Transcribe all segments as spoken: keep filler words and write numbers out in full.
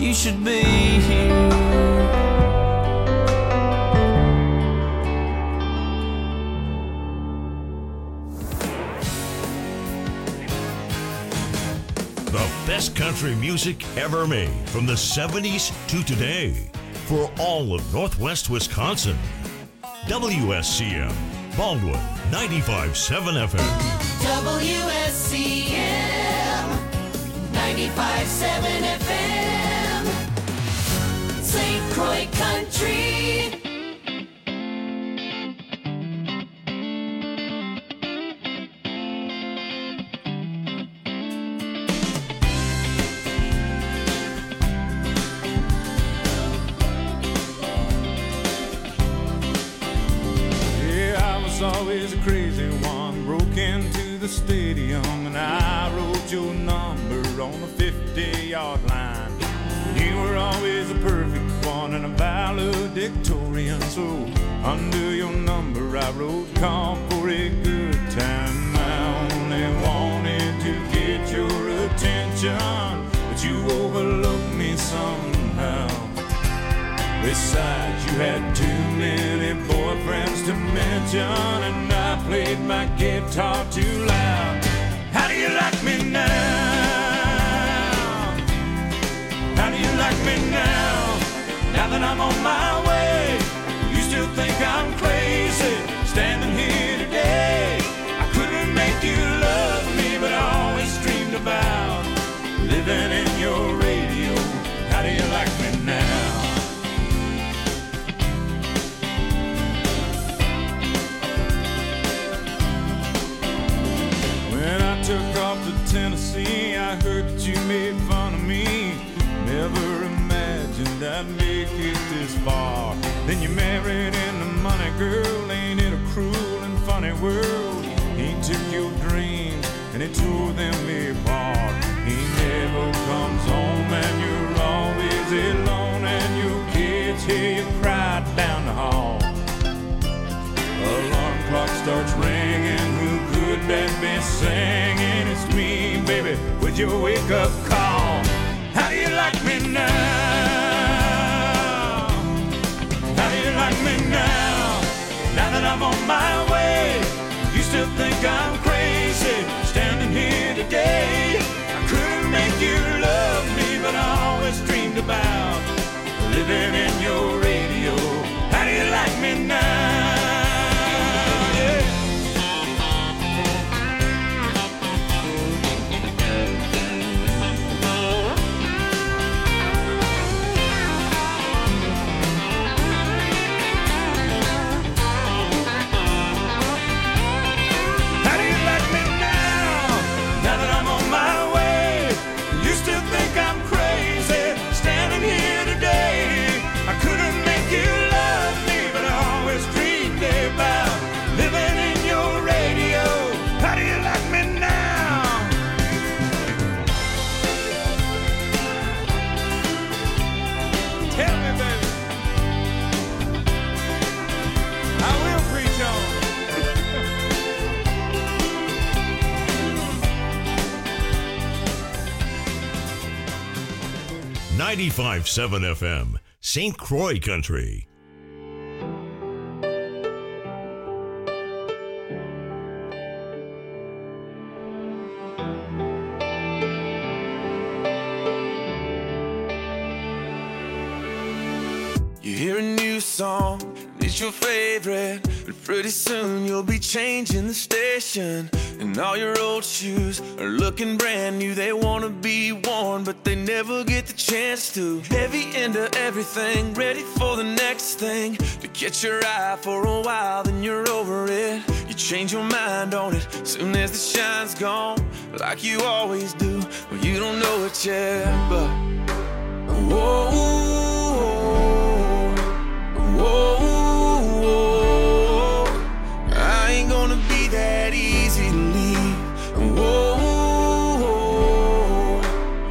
you should be here. The best country music ever made from the seventies to today for all of Northwest Wisconsin. W S C M, Baldwin, ninety-five point seven F M. W S C M, ninety-five point seven F M, Saint Croix Country. Always a crazy one, broke into the stadium and I wrote your number on the fifty-yard line. You were always a perfect one and a valedictorian, so under your number I wrote call for a good time. I only wanted to get your attention, but you overlooked me somehow. Besides, you had too many boyfriends to mention, and I played my guitar too loud. How do you like me now? How do you like me now? Now that I'm on my way, you still think I'm crazy, standing here today. I couldn't make you love me, but I always dreamed about living in your radio. How do you like me now? Took off to Tennessee, I heard that you made fun of me. Never imagined I'd make it this far. Then you married into money, girl. Ain't it a cruel and funny world? He took your dreams and he tore them apart. He never comes home and you're always alone, and your kids hear you cry down the hall. Alarm clock starts ringing. Who could that be singing? It's me, baby, with your wake-up call. How do you like me now? How do you like me now? Now that I'm on my way, you still think I'm crazy, standing here today. I couldn't make you love me, but I always dreamed about living in your radio. How do you like me now? ninety-five point seven F M, Saint Croix Country. You hear a new song, it's your favorite, but pretty soon you'll be changing the station. And all your old shoes are looking brand new. They wanna be worn, but they never get the chance to. Heavy into everything, ready for the next thing. To catch your eye for a while, then you're over it. You change your mind on it, soon as the shine's gone, like you always do. Well, you don't know it yet, but whoa, whoa, whoa, I ain't gonna be that easy to leave. Whoa,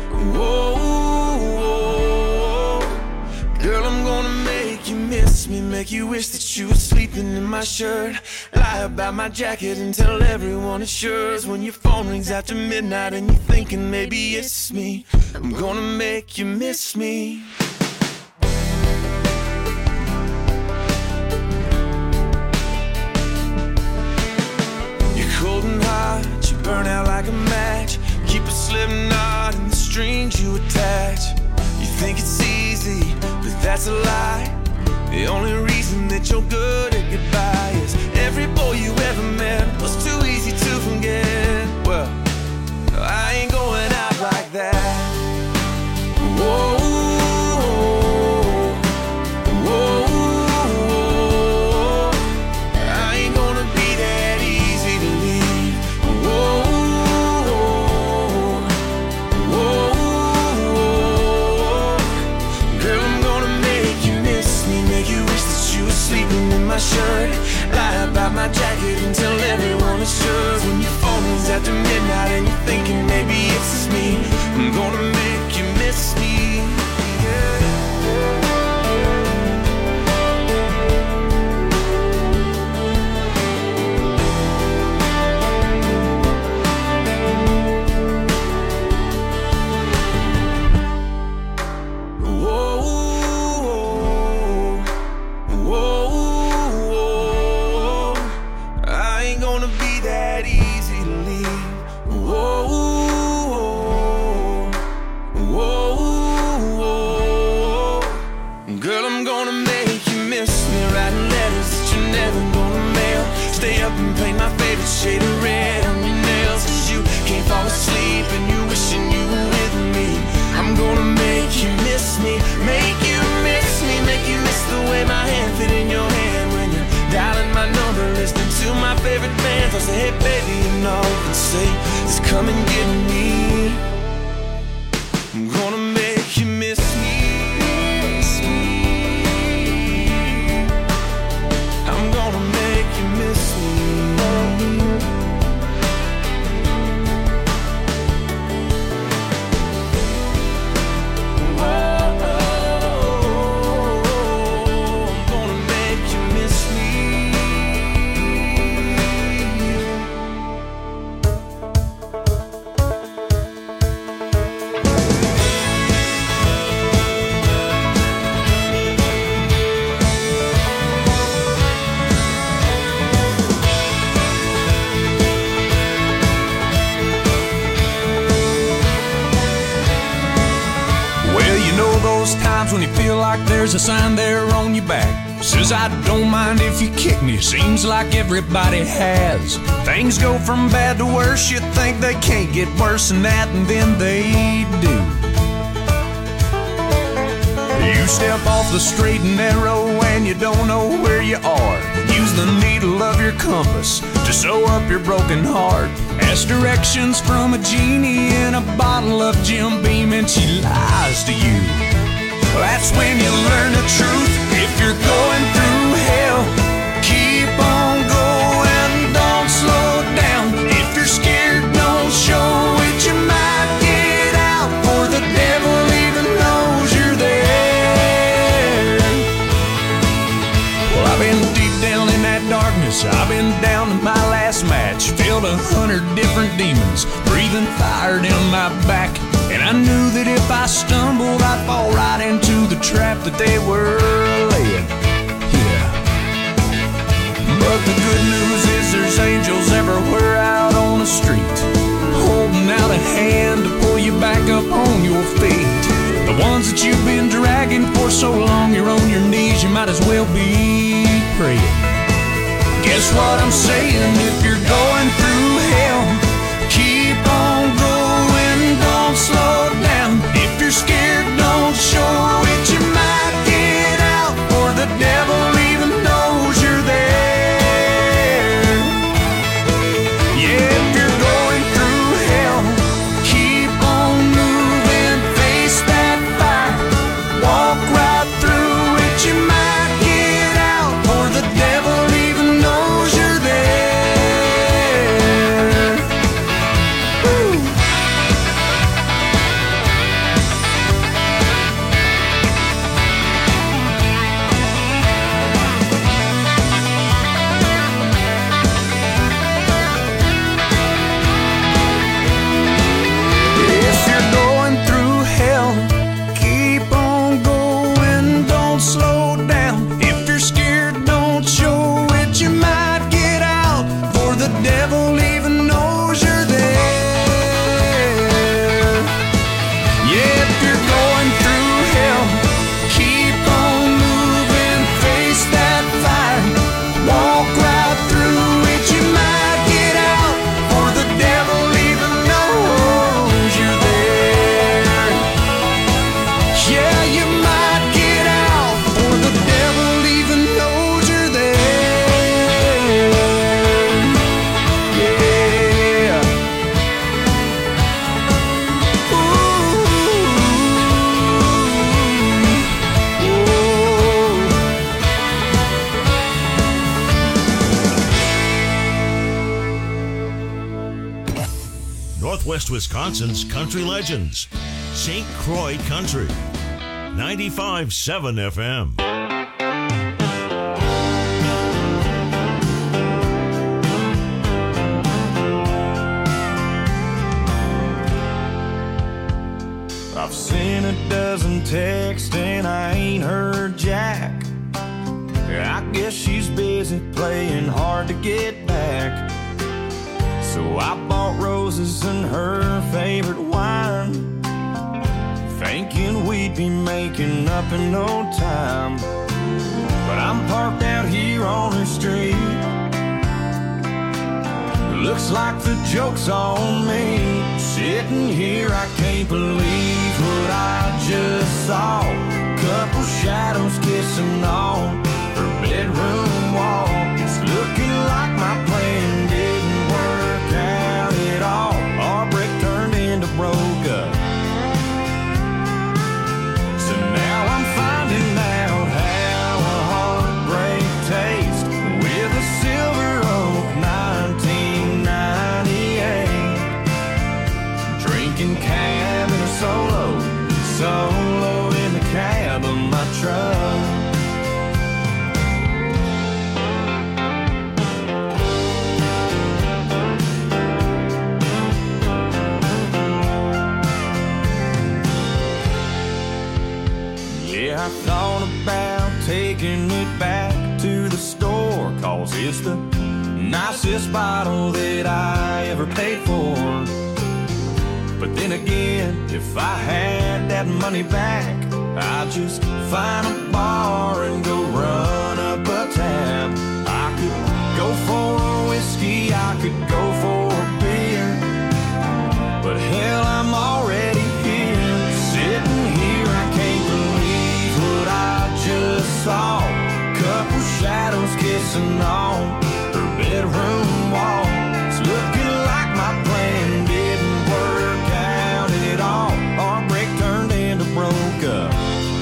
whoa, whoa, girl, I'm gonna make you miss me, man. make you wish that you were sleeping in my shirt. Lie about my jacket and tell everyone it's yours. When your phone rings after midnight and you're thinking maybe it's me, I'm gonna make you miss me. You're cold and hot, you burn out like a match. Keep a slip knot in the strings you attach. You think it's easy, but that's a lie. The only reason that you're good at goodbye is every boy you ever met was too easy to forget. Well, I ain't going out like that. Whoa, whoa, whoa. I ain't gonna be that easy to leave. Whoa, whoa, whoa. Girl, I'm gonna make you miss me, make you wish that you were sleeping in my shirt. Lie about my jacket and tell everyone it's yours. When your phone rings after midnight and you're thinking maybe it's just me, I'm gonna make you miss me. Yeah. Stay up and paint my favorite shade of red on your nails, cause you can't fall asleep and you wishing you were with me. I'm gonna make you miss me, make you miss me, make you miss the way my hand fit in your hand when you're dialing my number, listening to my favorite bands. I'll say, hey baby, you know, and say, just come and get me. I'm gonna make you miss me. I'm gonna make you miss me. When you feel like there's a sign there on your back says I don't mind if you kick me, seems like everybody has. Things go from bad to worse, you think they can't get worse than that, and then they do. You step off the straight and narrow and you don't know where you are. Use the needle of your compass to sew up your broken heart. Ask directions from a genie in a bottle of Jim Beam and she lies to you. That's when you learn the truth. If you're going through hell, keep on going, don't slow down. If you're scared, don't show it, you might get out, for the devil even knows you're there. Well, I've been deep down in that darkness, I've been down to my last match, filled a hundred different demons, breathing fire down my back. And I knew that if I stumbled, I'd fall right into the trap that they were laying. Yeah. But the good news is there's angels everywhere out on the street, holding out a hand to pull you back up on your feet. The ones that you've been dragging for so long, you're on your knees, you might as well be praying. Guess what I'm saying? If you're going through hell, keep on going, don't slow down. If you're scared, don't show it, you might get out, for the devil even knows you're there. Yeah, if you're going through hell, keep on moving, face that fire, walk right through it, you might get out, for the devil even knows you're there. you're going through hell, keep on moving, face that fire, walk right through it. You might get out, or the devil even knows you're there. Yeah, you might get out, or the devil even knows you're there. Yeah. Northwest Wisconsin's country legends. Saint Croix Country. ninety-five point seven F M. I've seen a dozen texts and I ain't heard jack. I guess she's busy playing hard to get back. So I bought roses and her favorite wine, thinking we'd be making up in no time. But I'm parked out here on her street. Looks like the joke's on me. Sitting here, I can't believe what I just saw. Couple shadows kissing on her bedroom wall. It's looking like my plan didn't work out at all. Our break turned into broke up. So now I'm finding out how a heartbreak tastes with a Silver Oak nineteen ninety-eight. Drinking cab in a solo, solo in the cab of my truck. Yeah, I thought about taking it back to the store, 'cause it's the nicest bottle that I ever paid for. But then again, if I had that money back, I'd just find a bar and go run up a tab. I could go for a whiskey, I could go for a beer, but hell, I'm already here. Sitting here, I can't believe what I just saw. Couple shadows kissing on her bedroom wall. It's looking like my plan didn't work out at all. Our break turned into broke up.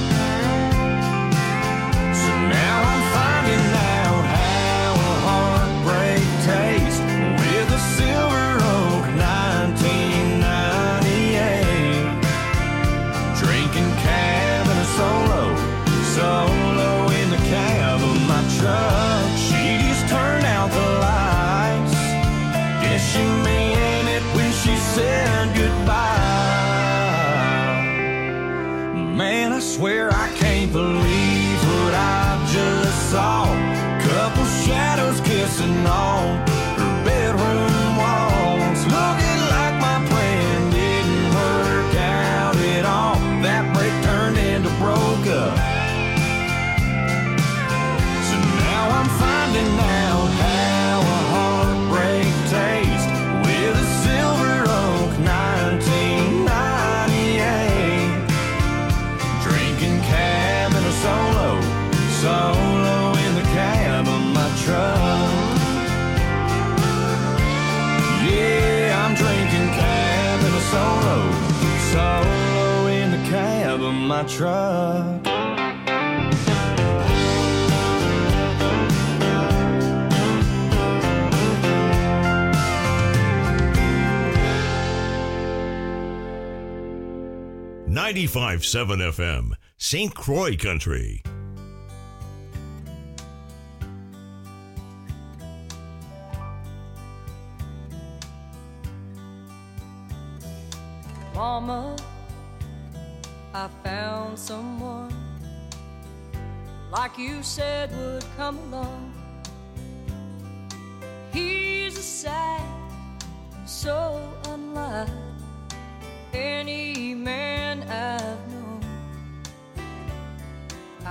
So now I'm finding out how a heartbreak tastes with a Silver Oak nineteen ninety-eight. Drinking cab and a solo, solo in the cab of my truck. She just turned out the lights. Guess she meant it when she said goodbye. Man, I swear I can't believe what I just saw. Couple shadows kissing on her bedroom walls. Looking like my plan didn't work out at all. That break turned into broke up. So now I'm finding out how a heartbreak tastes with a Silver Oak nineteen ninety-eight. Drinking cab and a solo, solo in the cab of my truck. Yeah, I'm drinking cab and a solo, solo in the cab of my truck. ninety-five point seven F M, Saint Croix Country. Mama, I found someone like you said would come along. He's a sight so unlike any man I've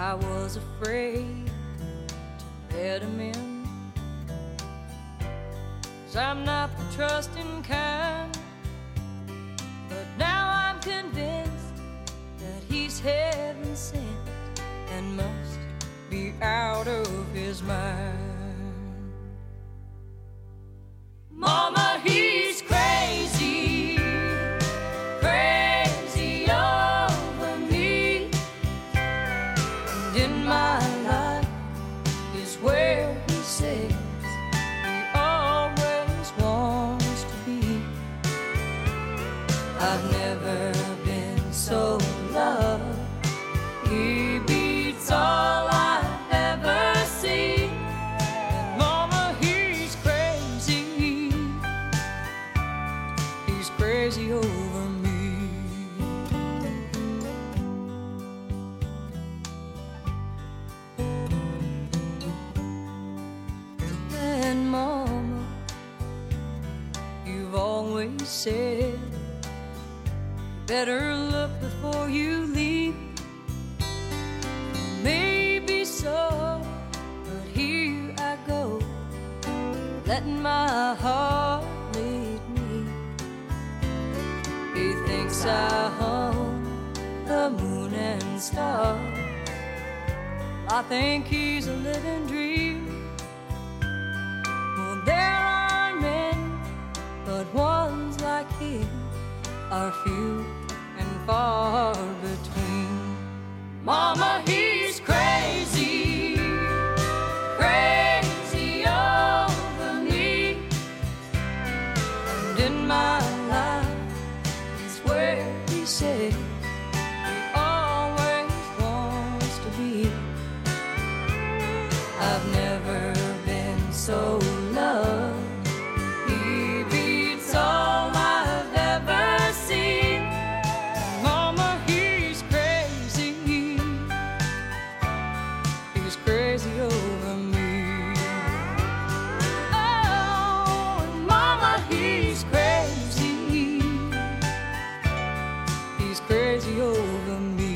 I was afraid to let him in, 'cause I'm not the trusting kind. But now I'm convinced that he's heaven sent and must be out of his mind. Mama, he's crazy, crazy over me. And in my life is where he says he always wants to be. I've never been so loved. He beats all I've ever seen. And mama, he's crazy. He's crazy over me. And mama, you've always said better look before you leave. Maybe so, but here I go, letting my heart lead me. He thinks I own the moon and stars. I think he's a living dream. Well, there are men, but ones like him are few and far between. Mama, he's crazy, crazy over me. And in my life is where he says he always wants to be. I've never been so loved. He beats all I've ever seen. Mama, he's crazy. He's crazy over me. Oh, and mama, he's crazy. He's crazy over me.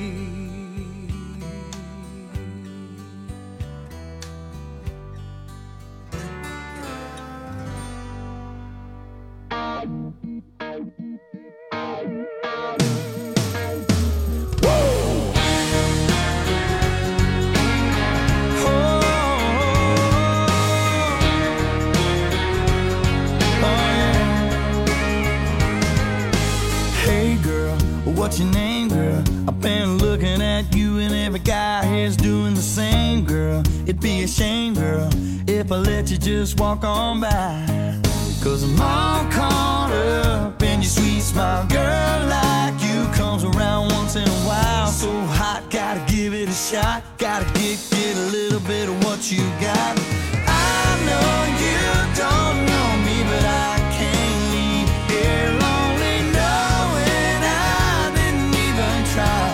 Hey girl, what's your name, girl? I've been looking at you and every guy here's doing the same, girl. It'd be a shame, girl, if I let you just walk on by. 'Cause I'm all caught up in your sweet smile. Girl like you comes around once in a while. So hot, gotta give it a shot. Gotta get, get a little bit of what you got. I know you don't know me, but I can't leave here lonely knowing I didn't even try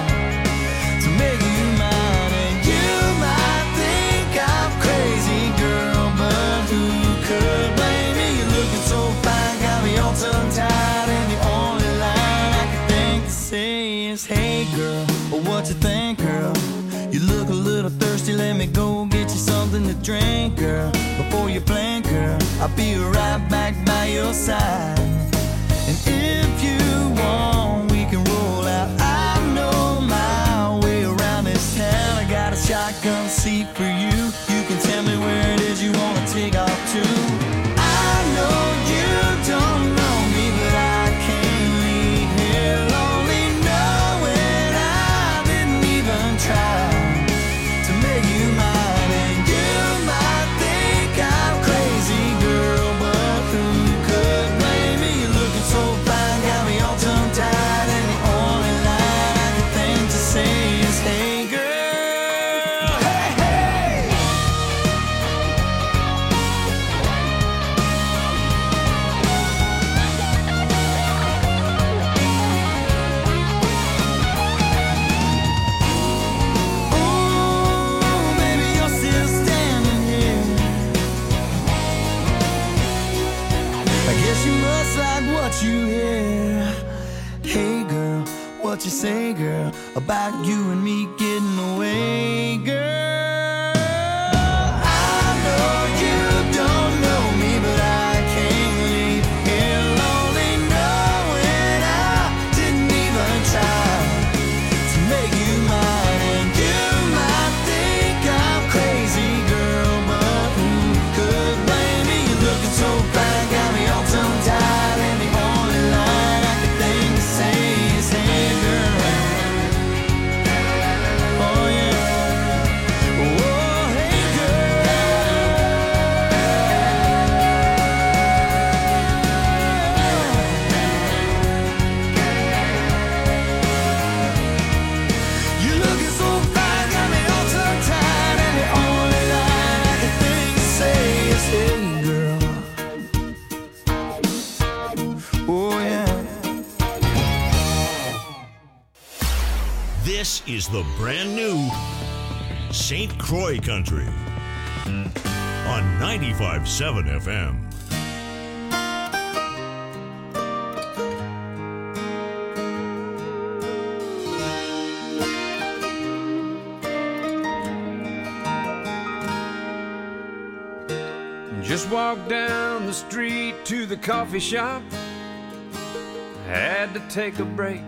to make you mine. And you might think I'm crazy, girl, but who could blame me? You're looking so fine, got me all tongue-tied, and the only line I can think to say is, hey girl, what you think, girl? You look a little thirsty, let me go get you something to drink, girl. Before you blink, girl, I'll be right back by your side. And if you want, we can roll out. I know my way around this town. I got a shotgun seat for you. You can tell me where it is you wanna take off to. I know you don't know me, but I can't leave here lonely knowing I didn't even try to make you mine. And you might think I'm crazy, girl, but who could blame me? You're looking so fine, got me all tongue-tied, and the only line I can think to say is, hey girl, hey, hey. Ooh, baby, you're still standing here. I guess you must like what you hear. Hey girl, what you say, girl, about you and me getting away, girl. I know you don't know me, but I can't leave here lonely, knowing I didn't even try to make you mine. And you might think I'm crazy, girl, but who could blame me? You're looking so fine, got me all tongue-tied, and the only line I could think to say is, hey, girl. Oh, yeah. Oh, hey, girl. You're looking so fine, got me all tongue-tied, and the only line I could think to say is, hey, girl. Oh, yeah. This is the brand new Saint Croix Country on ninety-five point seven F M. Just walked down the street to the coffee shop. Had to take a break.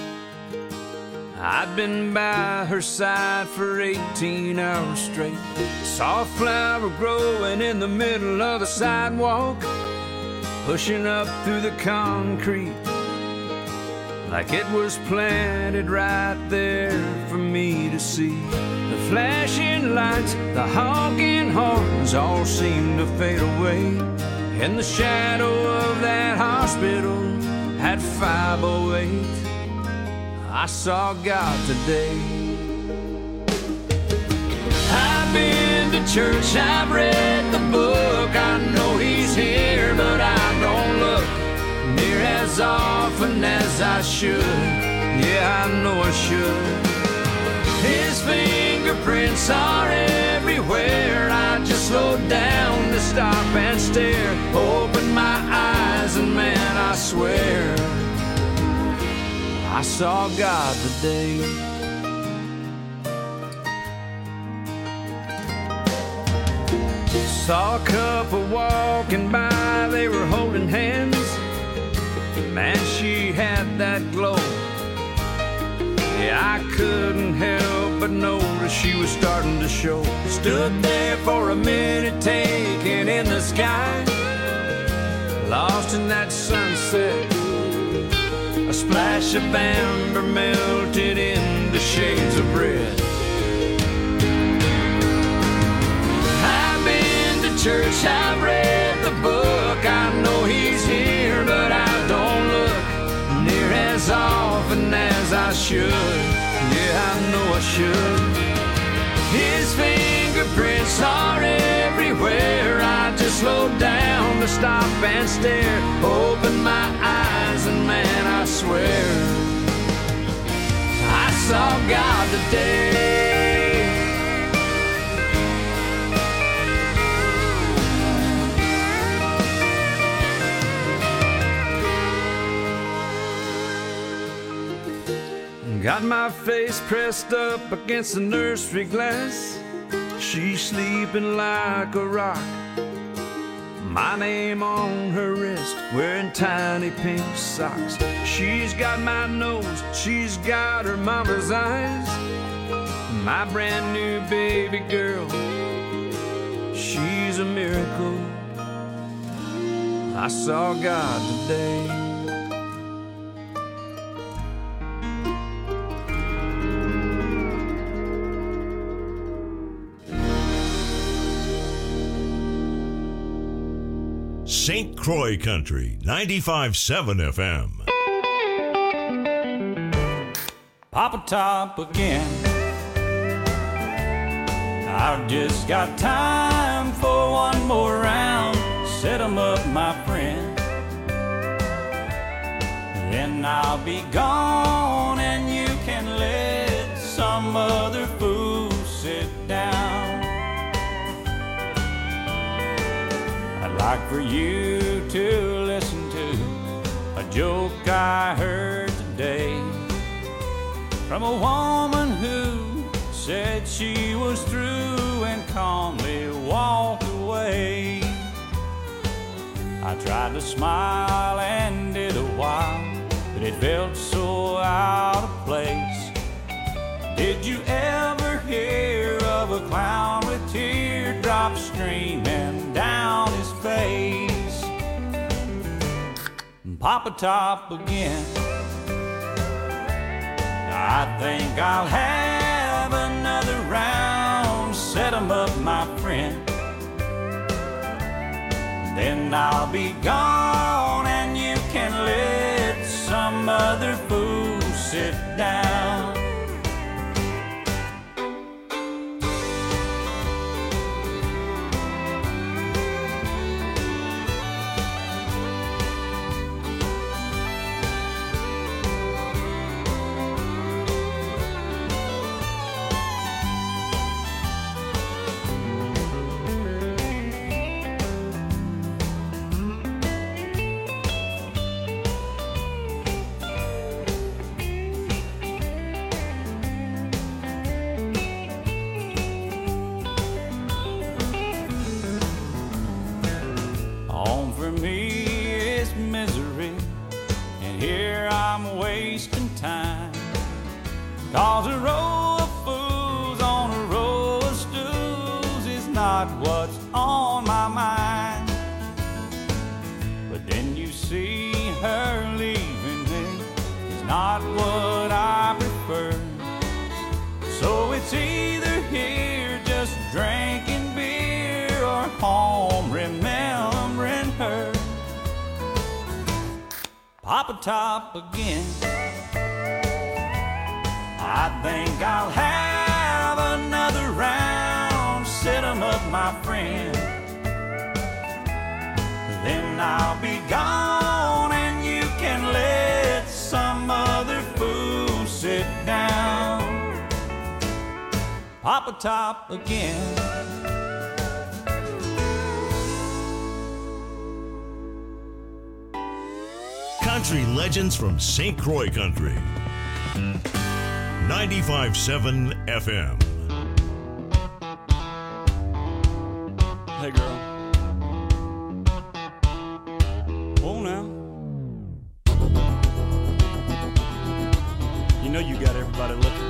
I'd been by her side for eighteen hours straight. Saw a flower growing in the middle of the sidewalk, pushing up through the concrete like it was planted right there for me to see. The flashing lights, the honking horns all seemed to fade away. In the shadow of that hospital at five oh eight, I saw God today. I've been to church, I've read the book, I know He's here, but I don't look near as often as I should. Yeah, I know I should. His fingerprints are everywhere. I just slowed down to stop and stare. Opened my eyes and man, I swear I saw God today. Saw a couple walking by, they were holding hands. Man, she had that glow. Yeah, I couldn't help but notice she was starting to show. Stood there for a minute, taking in the sky, lost in that sunset. A splash of amber melted into shades of red. I've been to church, I've read the book, I know He's here, but I don't look near as often as I should. Yeah, I know I should. His fingerprints are everywhere. I just slowed down to stop and stare. Opened my eyes and man, I swear I saw God today. Got my face pressed up against the nursery glass. She's sleeping like a rock. My name on her wrist, wearing tiny pink socks. She's got my nose, she's got her mama's eyes. My brand new baby girl, she's a miracle. I saw God today. Saint Croix Country, ninety-five point seven F M. Papa Top again. I've just got time for one more round. Set 'em up, my friend. Then I'll be gone and you can let some other fool sit down. I'd like for you to listen to a joke I heard today from a woman who said she was through and calmly walked away. I tried to smile and did a while, but it felt so out of place. Did you ever hear of a clown with teardrops streaming down his face? Papa Top again. I think I'll have another round. Set 'em up, my friend. Then I'll be gone and you can let some other fool sit down. Cause a row of fools on a row of stools is not what's on my mind. But then you see her leaving me is not what I prefer. So it's either here just drinking beer or home remembering her. Papa Top again. I think I'll have another round. Set 'em up, my friend. Then I'll be gone and you can let some other fool sit down. Papa Top again. Country legends from Saint Croix Country. ninety-five point seven F M. Hey girl. Oh now. You know you got everybody looking.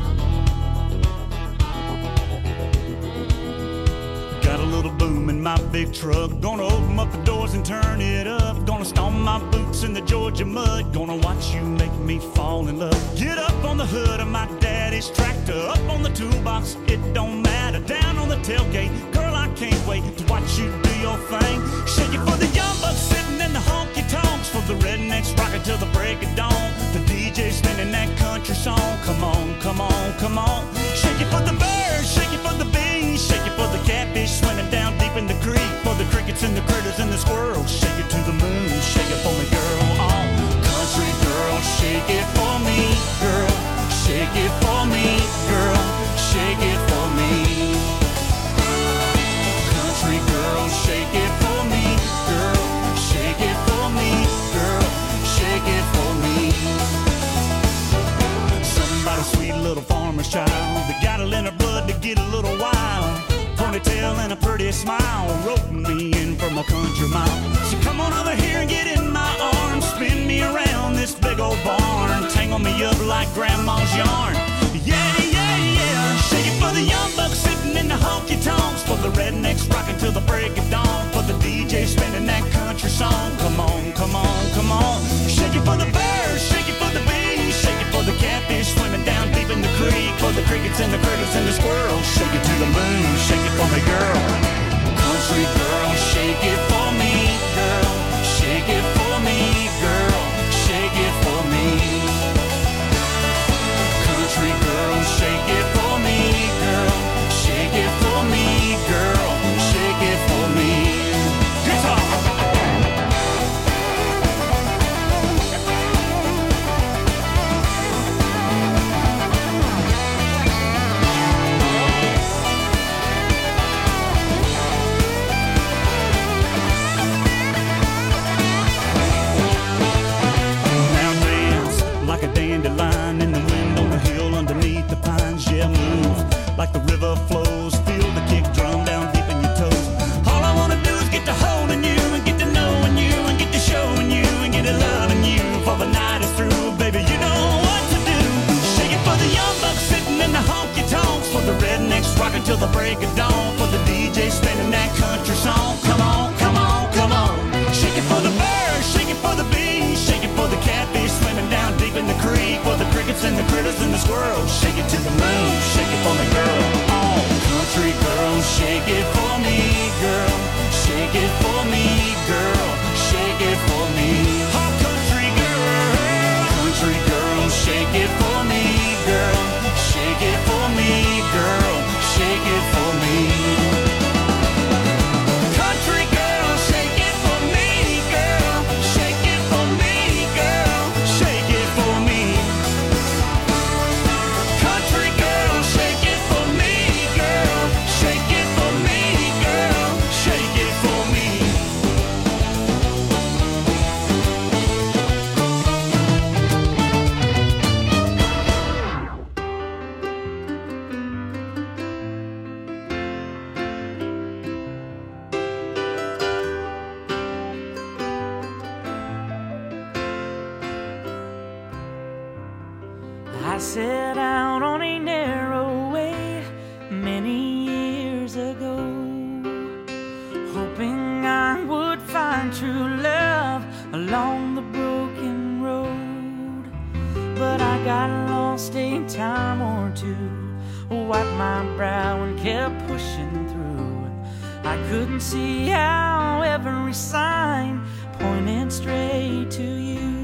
Got a little boom in my big truck. Gonna open up the doors and turn it up. Gonna stomp my boots in the Georgia mud. Gonna watch you make me fall in love. Get up on the hood of my daddy's tractor. Up on the toolbox, it don't matter. Down on the tailgate, girl, I can't wait to watch you do your thing. Shake it for the young bucks sitting in the honky-tonks. For the rednecks rocking till the break of dawn. The D J spinning that country song. Come on, come on, come on. Shake it for the birds, shake it for the bees. Shake it for the catfish swimming down deep in the creek. For the crickets and the critters and the squirrels. Shake it to the moon, shake it for me, girl. Oh, country girl, shake it for me, girl. Shake it for me, girl. Shake it for me. Country girl, shake it for me, girl. Shake it for me, girl. Shake it for me. Somebody sweet little farmer's child that got it in her blood to get a little wild. Ponytail and a pretty smile, roping me in from a country mile. So come on over here and get in my arms, spin me around this big old barn, tangle me up like grandma's yarn. Yeah, yeah, yeah. Shake it for the young bucks sitting in the honky-tonks. For the rednecks rocking till the break of dawn. For the D J spinning that country song. Come on, come on, come on. Shake it for the birds, shake it for the bees. Shake it for the catfish swimming down deep in the creek. For the crickets and the critters and the squirrels. Shake it to the moon, shake it for me, girl. Country girl, shake it for me, girl. Shake it for me, girl. Shake it for me. Country girl, shake it for me, girl. Shake it for me, girl. Shake it for me. till the break of dawn for the D J spinning that country song. Come on, come on, come on. Shake it for the birds, shake it for the bees, shake it for the catfish swimming down deep in the creek, for the crickets and the critters and the squirrels. Shake it to the moon, shake it for me, girl. Oh, country girl, shake it for me, girl. Shake it for me, girl. Shake it for me. Oh, country girl, country girl, shake it for me, girl. Shake it for me, girl. Shake it for me. Country girl, shake it for me, girl. Shake it for me, girl. Shake it for me. Country girl, shake it for me, girl. Shake it for me, girl. Shake it for me. I set out on a narrow way many years ago, hoping I would find true love along the broken road. But I got lost a time or two, wiped my brow and kept pushing through. I couldn't see how every sign pointed straight to you.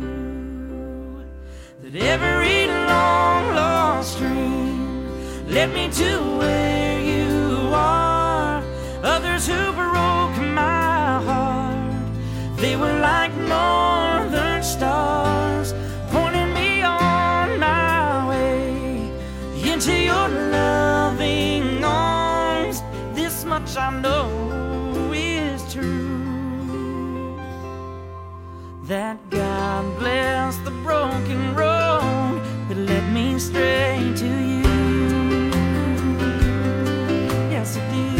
That every long lost dream led me to where you are. Others who broke my heart, they were like northern stars, pointing me on my way into your loving arms. This much I know is true, that God bless the broken road that led me straight to you. Yes, it did.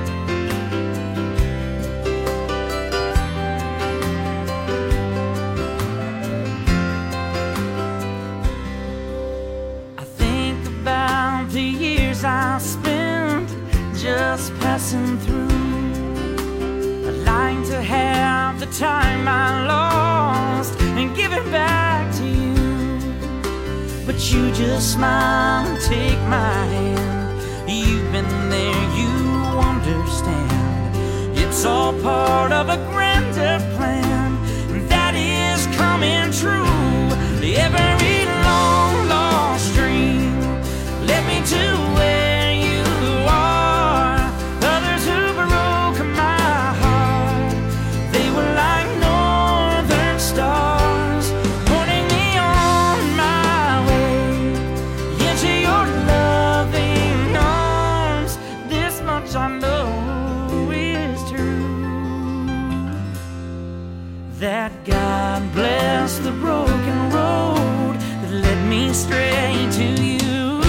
I think about the years I spent just passing through. I'd like to have the time I lost and give it back to you. But you just smile and take my hand. You've been there, you understand. It's all part of a grander plan that is coming true. Every long lost dream led me to where you are. Others who broke my heart, they were like northern stars, pointing me on my way into your loving arms. This much I know is true, that God bless the broken road that led me straight to you.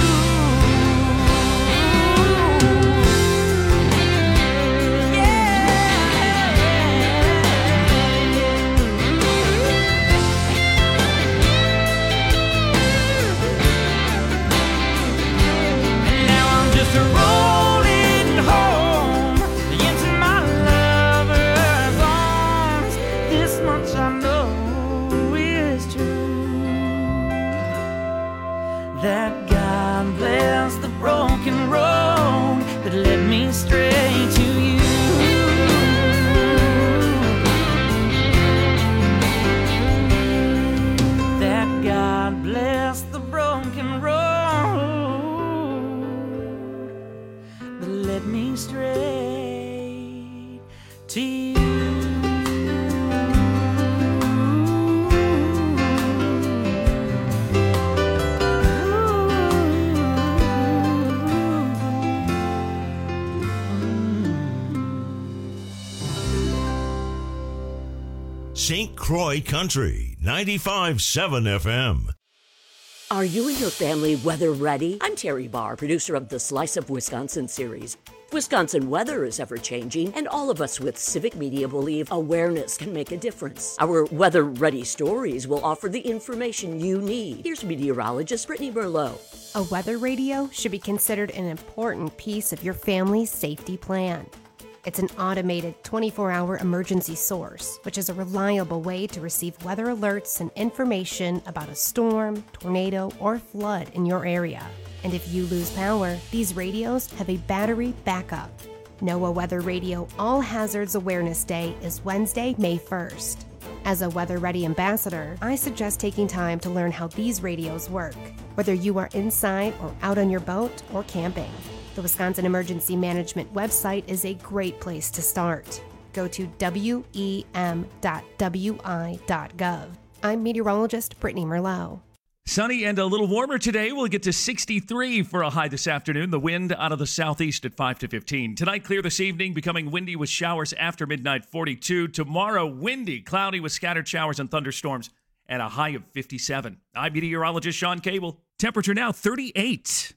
That God bless the broken road that led me straight to you. That God bless the broken road that led me straight to you. Saint Croix Country, ninety-five point seven F M. Are you and your family weather ready? I'm Terry Barr, producer of the Slice of Wisconsin series. Wisconsin weather is ever-changing, and all of us with civic media believe awareness can make a difference. Our weather-ready stories will offer the information you need. Here's meteorologist Brittany Merlot. A weather radio should be considered an important piece of your family's safety plan. It's an automated twenty-four hour emergency source, which is a reliable way to receive weather alerts and information about a storm, tornado, or flood in your area. And if you lose power, these radios have a battery backup. NOAA Weather Radio All Hazards Awareness Day is Wednesday, May first. As a Weather Ready ambassador, I suggest taking time to learn how these radios work, whether you are inside or out on your boat or camping. The Wisconsin Emergency Management website is a great place to start. Go to W E M dot W I dot gov. I'm meteorologist Brittany Merlot. Sunny and a little warmer today. We'll get to sixty-three for a high this afternoon. The wind out of the southeast at five to fifteen. Tonight, clear this evening, becoming windy with showers after midnight, forty-two. Tomorrow, windy, cloudy with scattered showers and thunderstorms at a high of fifty-seven. I'm meteorologist Sean Cable. Temperature now thirty-eight.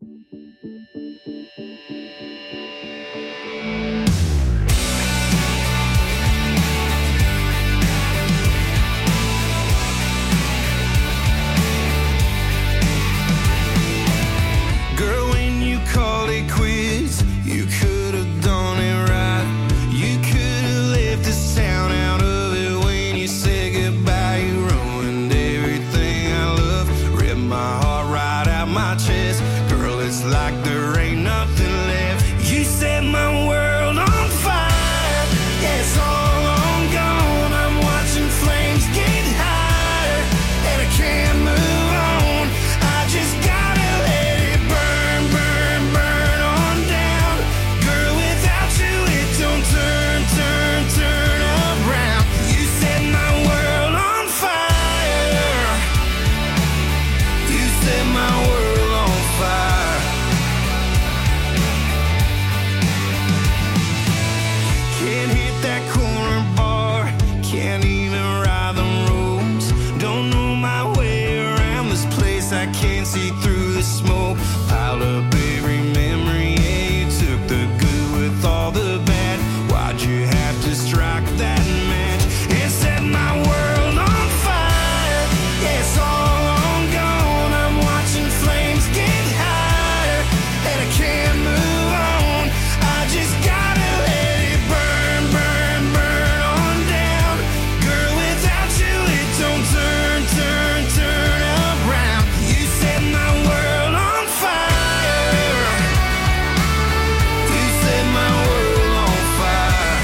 Girl, when you called it quits, you could have done it right. You could have left this town out of it when you said goodbye. You ruined everything I love, ripped my heart right out my chest. Girl, it's like there ain't nothing left. You set my world on fire. Yeah, it's all on gone. I'm watching flames get higher, and I can't move on. I just gotta let it burn, burn, burn on down. Girl, without you it don't turn, turn, turn around. You set my world on fire. You set my world on fire. Can't hit that corner bar, can't even ride the roads. Don't know my way around this place, I can't see through the smoke. Piled up every memory, yeah, you took the good with all the bad. Why'd you have to strike that match and set my world on fire? Yeah, it's all on gone. I'm watching flames get higher, and I can't move on. I just gotta let it burn, burn, burn on down. Girl, without you it don't turn, turn, turn around. You set my world on fire. You set my world on fire.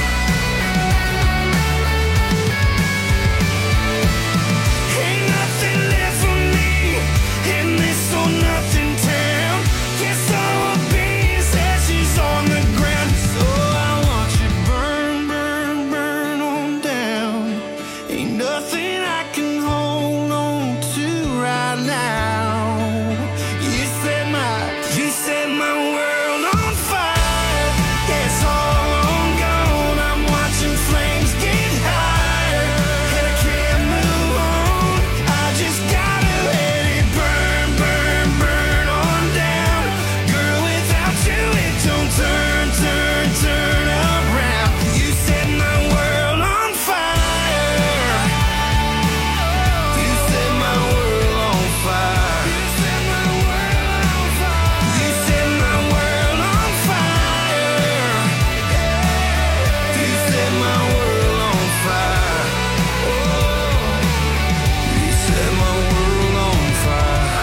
Ain't nothing left for me in this or nothing town. Guess all I'll be is ashes on the ground. So I watch it burn, burn, burn on down. Ain't nothing I can hold on to right now. You set my, you set my world on fire. Yeah, it's all on gone. I'm watching flames get higher, and I can't move on. I just gotta let it burn, burn, burn on down. Girl, without you it don't turn, turn, turn around. You set my world on fire. You set my world on fire. You set my world on fire. You set my world on fire. You set my world on fire. Oh, you set my world on fire.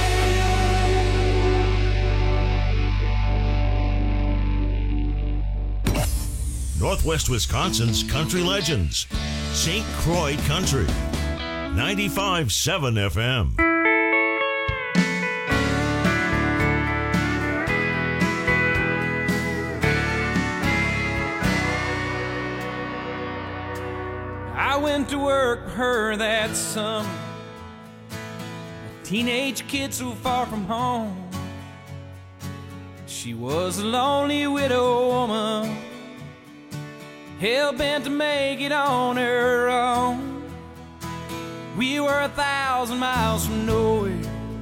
Northwest Wisconsin's country legends. Saint Croix Country. ninety-five point seven F M. I went to work with her that summer. A teenage kid so far from home. She was a lonely widow woman, hell-bent to make it on her own. We were a thousand miles from nowhere,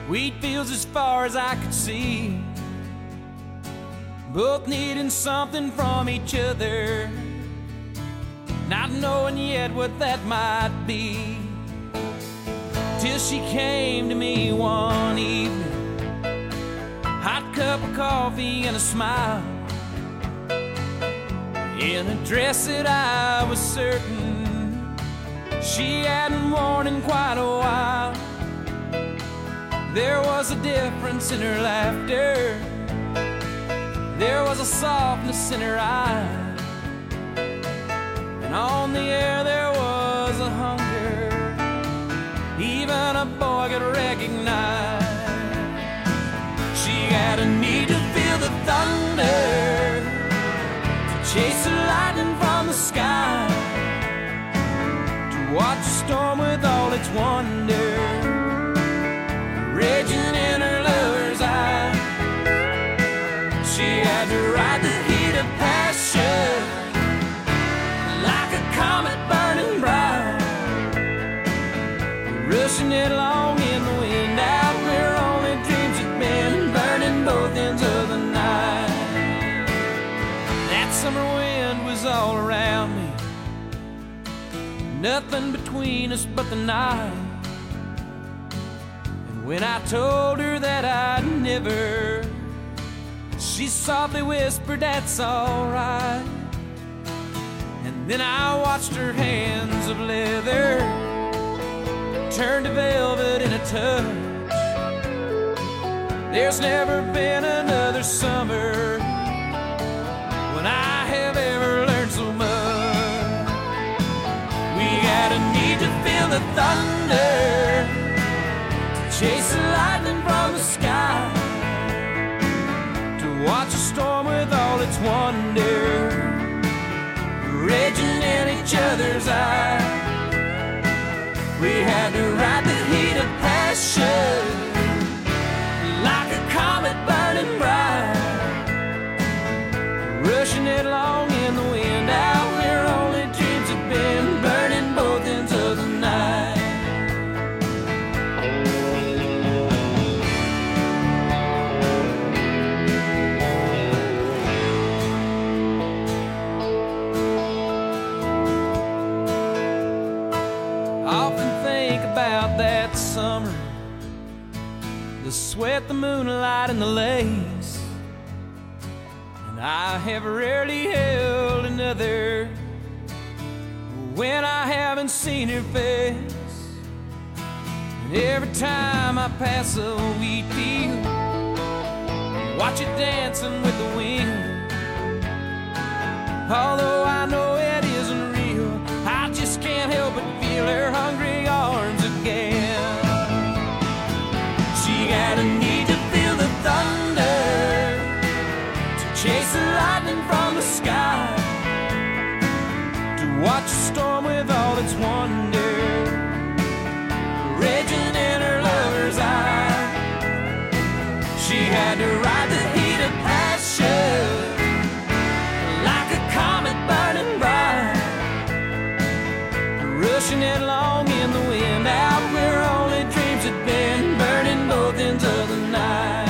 wheat fields as far as I could see, both needing something from each other, not knowing yet what that might be, till she came to me one evening, hot cup of coffee and a smile, in a dress that I was certain she hadn't worn in quite a while. There was a difference in her laughter, there was a softness in her eyes, and on the air there was a hunger even a boy could recognize. She had a need to feel the thunder, to chase the lightning from the sky, to watch the storm with all its wonder raging in her lover's eye. She had to ride the heat of passion like a comet burning bright, rushing it along in the wind out where only dreams had been, burning both ends of the night. That summer wind was all around me, nothing between us but the night. And when I told her that I'd never, she softly whispered, "That's all right." And then I watched her hands of leather turn to velvet in a touch. There's never been another summer when I have ever learned so much. We had a need to feel the thunder, to chase the lightning from the sky, to watch a storm with all its wonder raging in each other's eyes. We had to ride the heat of passion like a comet burning bright, rushing it along in the wind out where only dreams had been, burning both ends of the night. About that summer, the sweat, the moonlight, and the lace, and I have rarely held another when I haven't seen her face. And every time I pass a wheat field, watch it dancing with the wind, although I know it isn't real, I just can't help but feel her hungry arms again. She had a need to feel the thunder, to chase the lightning from the sky, to watch a storm with all its wonder raging in her lover's eye. She had to ride the heat of passion like a comet burning bright, rushing it along in the wind out where only dreams had been, burning both ends of the night,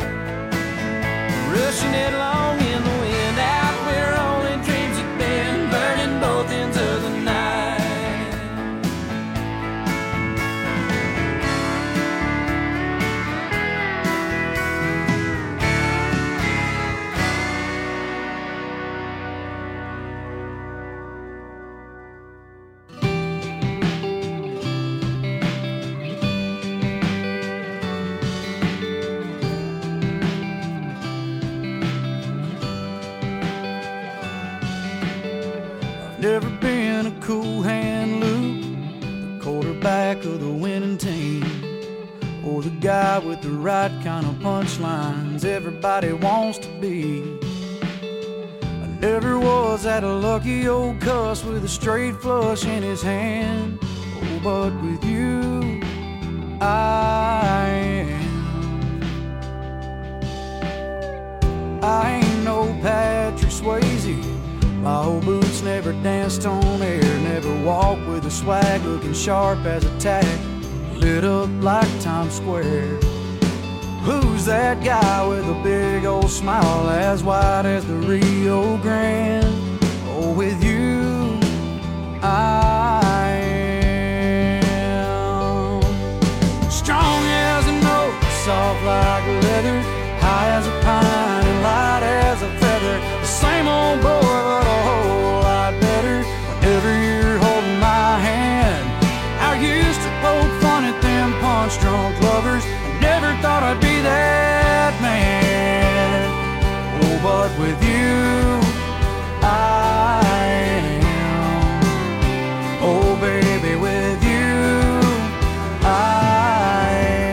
rushing it along in the wind out where only dreams had been, burning both ends of the night. Never been a cool hand Luke, the quarterback of the winning team, or the guy with the right kind of punchlines everybody wants to be. I never was that lucky old cuss with a straight flush in his hand. Oh, but with you, I am. I ain't no Patrick Swayze. My old boots never danced on air, never walked with a swag looking sharp as a tack, lit up like Times Square. that guy with a big old smile as wide as the Rio Grande. Oh, with you I am strong as an oak, soft like leather, high as a pine and light as a feather. The same old boy, but a whole lot better whenever you're holding my hand. I used to poke fun at them punch-drunk lovers. I never thought I'd be that man. Oh, but with you I am. Oh, baby, with you I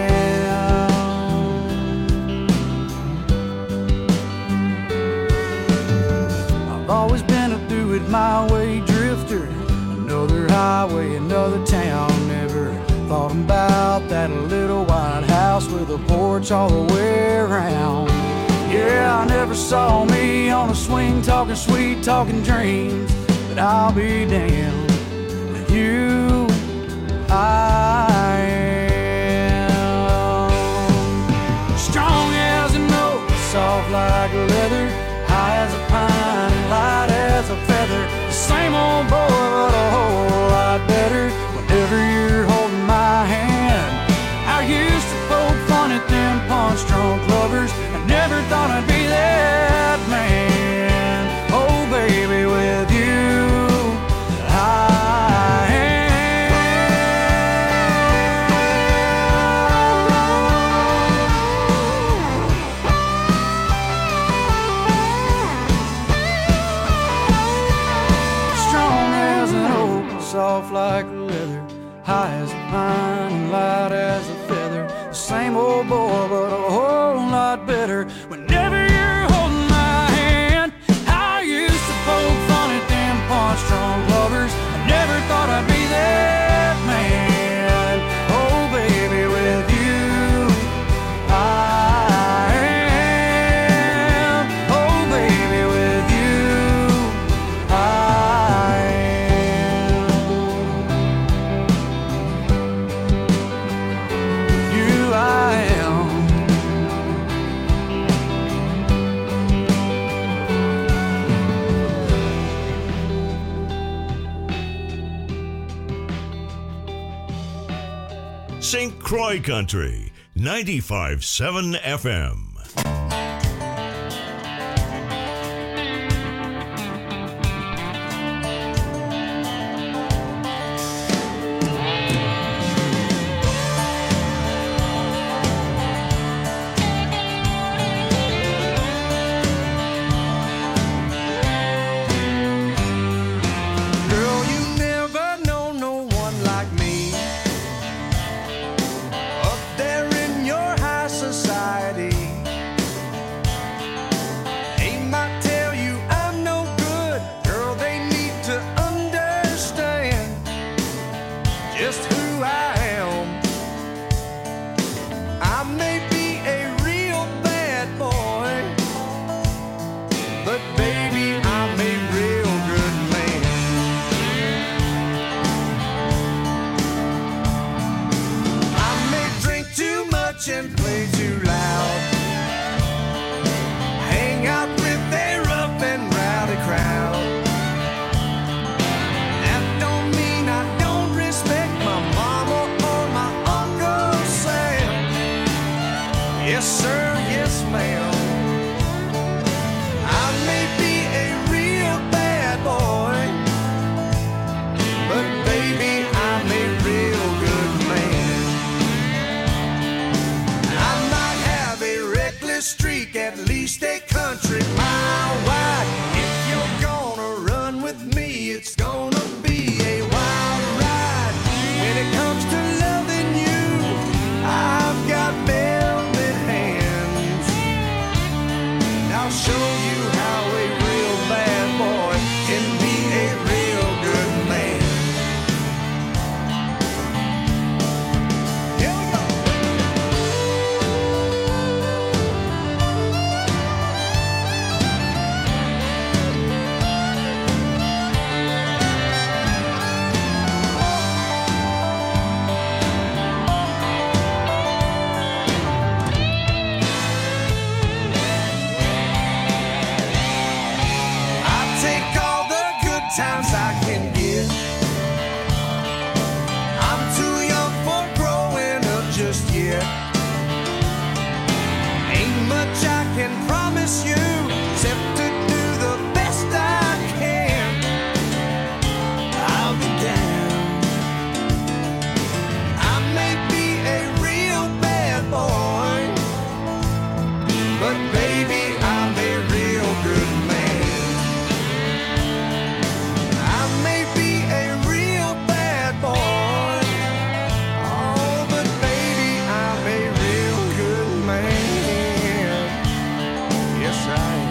am. I've always been a do-it-my-way drifter. Another highway, another town. Never thought about that little white house with a porch all the way around. Yeah, I never saw me on a swing talking sweet, talking dreams. But I'll be damned, with you I am. Strong as an oak, soft like leather, high as a pine and light as a feather. The same old boy, but a whole lot better whenever you're holding my hand. I used to poke fun at them punch-drunk lovers. I never thought I'd be that man. Oh, baby, with you I am. Strong as an oak, soft like leather, high as a pine and light as a feather. The same old boy, but a whole lot better whenever you're holding my hand. I used to poke fun at them punch-drunk lovers. I never thought I'd be that man. Oh, baby, with you I am. Oh, baby, with you I am. You I am. Saint Croix Country, ninety-five point seven F M. Girl, you never know no one like me. Up there in your high society, they might tell you I'm no good. Girl, they need to understand just who I am. I may be a real bad boy, but baby, I'm a real good man. I may drink too much and play too loud, hang out with a rough and rowdy crowd. That don't mean I don't respect my mama or my Uncle Sam. Yes, sir, yes, ma'am. I may be a real bad boy, but baby, I'm a real good man. I might have a reckless streak, at least a country mile wide. If you're gonna run with me, it's gonna be a wild ride. When it comes to loving you, I've got velvet hands. And I'll show you how a real bad boy can be a real good man. Here we go. promise you, except to do the best I can. I'll be down. I may be a real bad boy, but baby, I'm a real good man. I may be a real bad boy, oh, but baby, I'm a real good man. Yes, I am.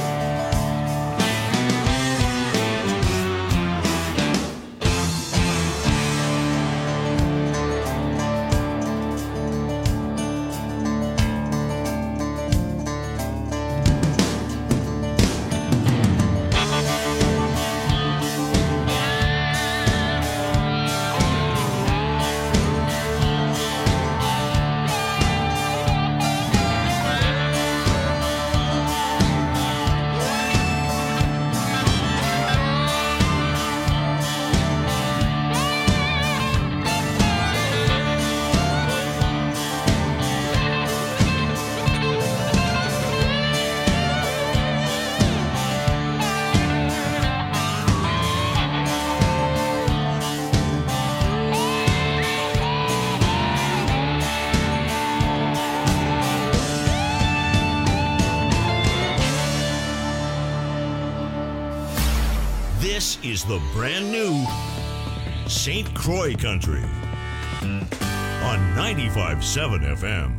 This is the brand new Saint Croix Country on ninety-five point seven F M.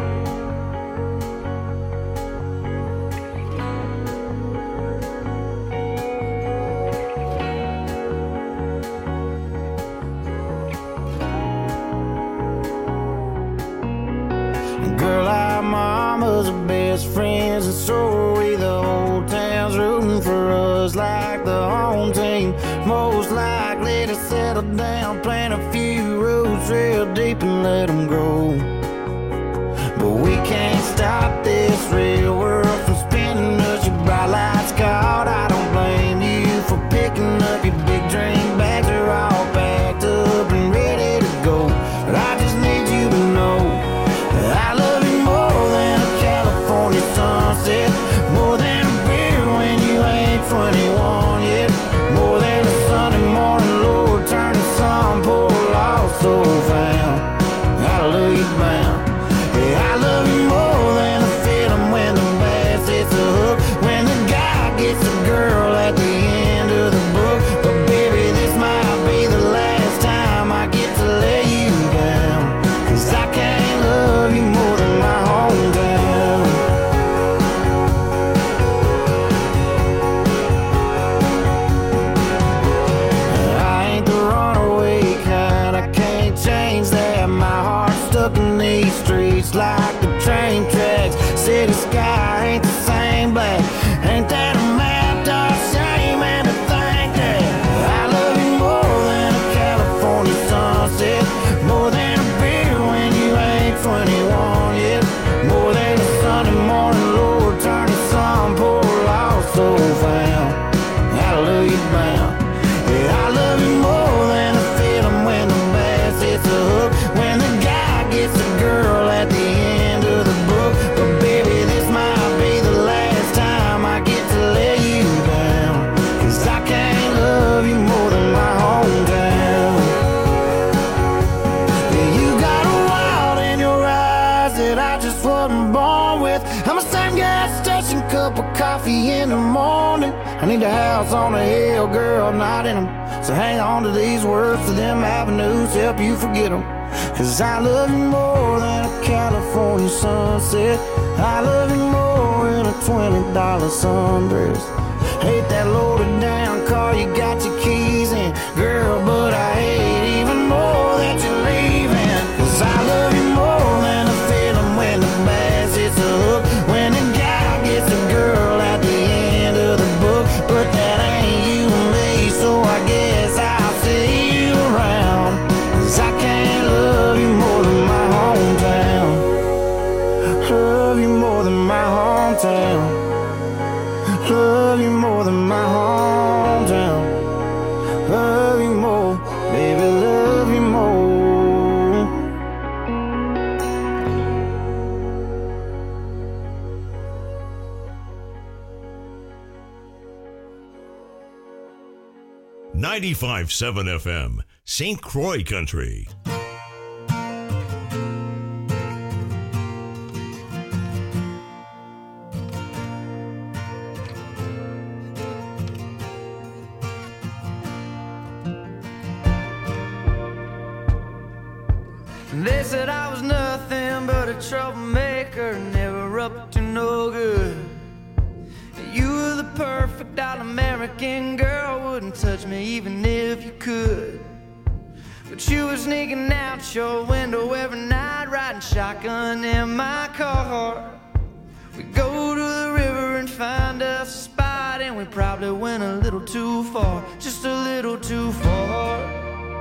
Girl, our mamas are best friends, and so are we. The whole town's rooting for us like the home team. Most likely to settle down, plant a few roots real deep and let them grow. But we can't stop this real world from spinning us. Your bright lights caught, I don't blame you for picking up your big drink bags. Are all packed up and ready to go. But I just need you to know I love you more than a California sunset, more than a beer when you ain't twenty-one yet, more than a Sunday morning, Lord, turn the sun, poor lost soul found. Hallelujah bound. Yeah, I love you more than a feeling when the bass hits the hook, when the guy gets the girl at the end of the book. But baby, this might be the last time I get to lay you down, 'cause I can't love you more than my hometown. I ain't the runaway kind, I can't change that. My heart's stuck in these streets like the train tracks. City sky ain't the same black. Ain't that a map, dark shame, and to think that I love you more than a California sunset, more than a beer when you ain't twenty-one yet, more than a Sunday morning, Lord, turn the sun, poor lost soul found. Hallelujah bound. Yeah, I love you more than a feeling when the bass hits the hook, when the guy gets the girl at the end of the book. But baby, this might be the last time I get to lay you down, 'cause I can't love you more than my hometown. Yeah, you got a wild in your eyes that I just wasn't born with. I'm a same gas station, cup of coffee in the morning. I need a house on a hill, girl, not in them. So hang on to these words, to them avenues, help you forget them. 'Cause I love you more than a California sunset. I love you more than a twenty dollar sundress. Hate that loaded down car you got your keys in, girl, but I hate even more that you're leaving. 'Cause I love you more than a feeling when the bass hits the hook, when the guy gets the girl at the end of the book. But that ain't you and me, so I guess I'll see you around. 'Cause I can't love you more than my hometown. Love you more than my hometown. Love you more than my hometown. Love you more, baby, love you more. ninety-five point seven F M, Saint Croix Country. They said I was nothing but a troublemaker, never up to no good. You were the perfect all-American girl, wouldn't touch me even if you could. But you were sneaking out your window every night, riding shotgun in my car. We'd go to the river and find us a spot, and we probably went a little too far, just a little too far.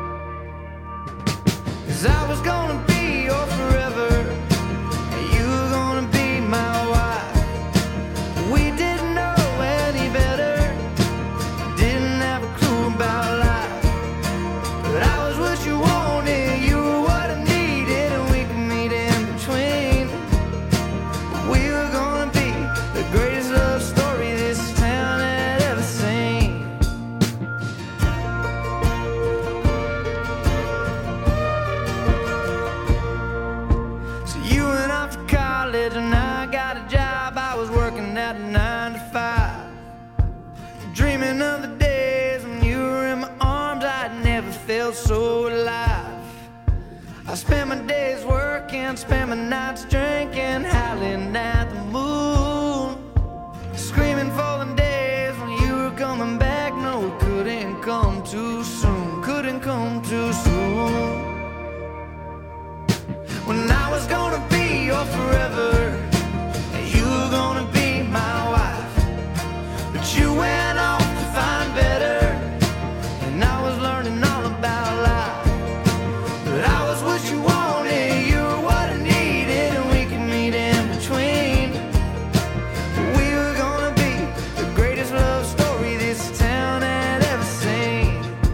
'Cause I was gonna be your forever, and you were gonna be my wife. We didn't know any better, didn't have a clue about life. But I was what you wanted, you were what I needed, and we could meet in between. We were gonna be the greatest love story this town had ever seen. You went off to college and I got a job. I was working at a nine to five, dreaming of the days when you were in my arms. I'd never felt so alive. I spent my days working, spent my nights drinking, howling at the moon, screaming for the days when you were coming back. No, it couldn't come too soon, couldn't come too soon. When I was gonna be your forever, and you were gonna be my wife. But you went off to find better, and I was learning all about life. But I was what you wanted, you were what I needed, and we could meet in between. We were gonna be the greatest love story this town had ever seen.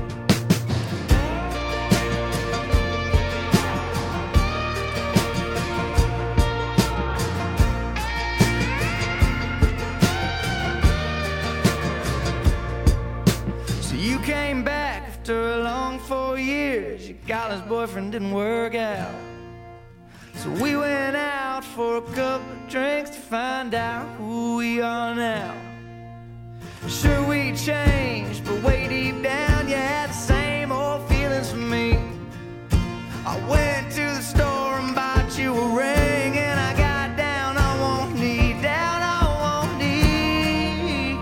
You came back after a long four years. Your college boyfriend didn't work out, so we went out for a couple of drinks to find out who we are now. Sure, we changed, but way deep down you had the same old feelings for me. I went to the store and bought you a ring, and I got down on one knee, down on one knee.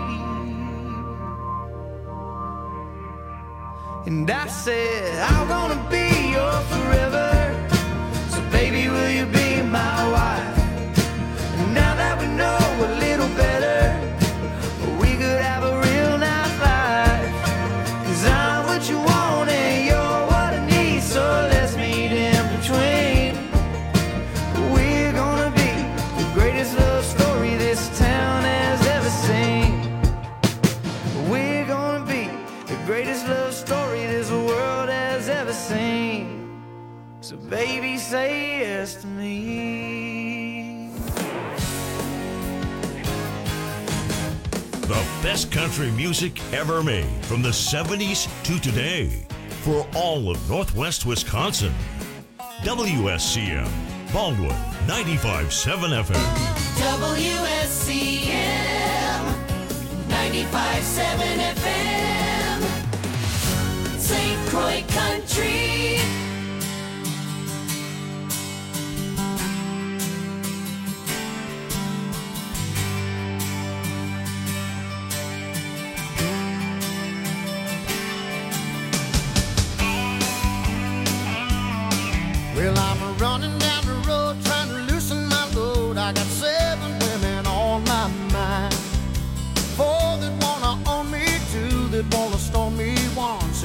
And I said, I'm gonna be your forever, so baby, will you be my wife? And now that we know a little better, we could have a real nice life. 'Cause I'm what you want and you're what I need, so let's meet in between. We're gonna be the greatest love story this town has ever seen. We're gonna be the greatest love story this world has ever seen. So baby, say yes to me. The best country music ever made from the seventies to today for all of Northwest Wisconsin. W S C M, Baldwin, ninety-five point seven F M. W S C M ninety-five point seven F M, Saint Croix Country. Well, I'm running down the road trying to loosen my load. I got seven women on my mind, four that wanna own me, two that wanna storm me, one